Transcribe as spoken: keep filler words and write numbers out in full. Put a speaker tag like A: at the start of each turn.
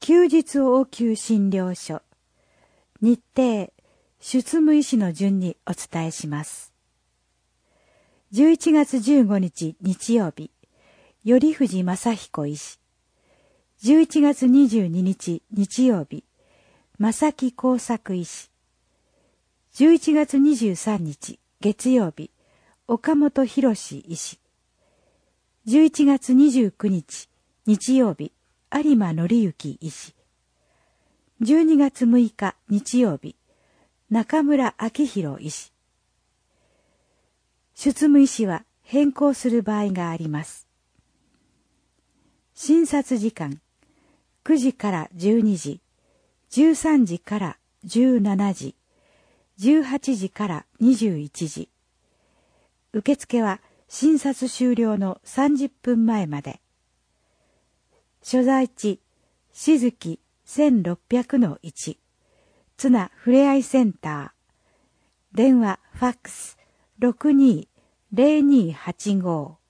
A: 休日応急診療所。日程、出務医師の順にお伝えします。じゅういちがつじゅうごにち日曜日、頼藤正彦医師。じゅういちがつにじゅうににち日曜日、正木耕作医師。じゅういちがつにじゅうさんにち月曜日、岡本博医師。じゅういちがつにじゅうくにち日曜日、有馬紀之医師。じゅうにがつむいか日曜日、中村明宏医師。出務医師は変更する場合があります。診察時間、くじからじゅうにじ、じゅうさんじからじゅうしちじ、じゅうはちじからにじゅういちじ。受付は診察終了のさんじゅっぷんまえまで。所在地、静木せんろっぴゃくのいち、ツナふれあいセンター。電話、ファックス、ろくにーぜろにーはちごー。